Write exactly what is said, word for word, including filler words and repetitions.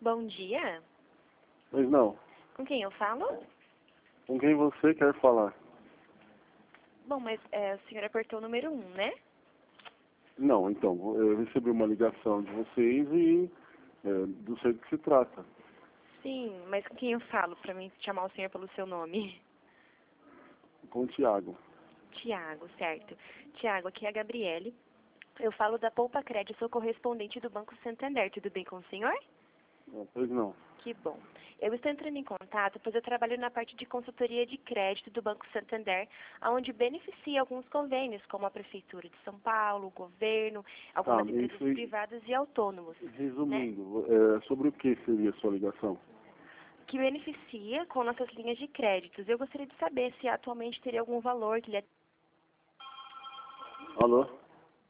Bom dia. Pois não. Com quem eu falo? Com quem você quer falar? Bom, mas é, o senhor apertou o número um, né? Não, então, eu recebi uma ligação de vocês e é, não sei do que se trata. Sim, mas com quem eu falo para mim chamar o senhor pelo seu nome? Com o Tiago. Tiago, certo. Tiago, aqui é a Gabriele. Eu falo da Poupa Crédito, sou correspondente do Banco Santander. Tudo bem com o senhor? Ah, pois não. Que bom. Eu estou entrando em contato, pois eu trabalho na parte de consultoria de crédito do Banco Santander, onde beneficia alguns convênios, como a Prefeitura de São Paulo, o governo, Tá, algumas empresas isso aí, privadas e autônomos, né? resumindo, é, sobre o que seria a sua ligação? Que beneficia com nossas linhas de créditos. Eu gostaria de saber se atualmente teria algum valor que lhe... Alô?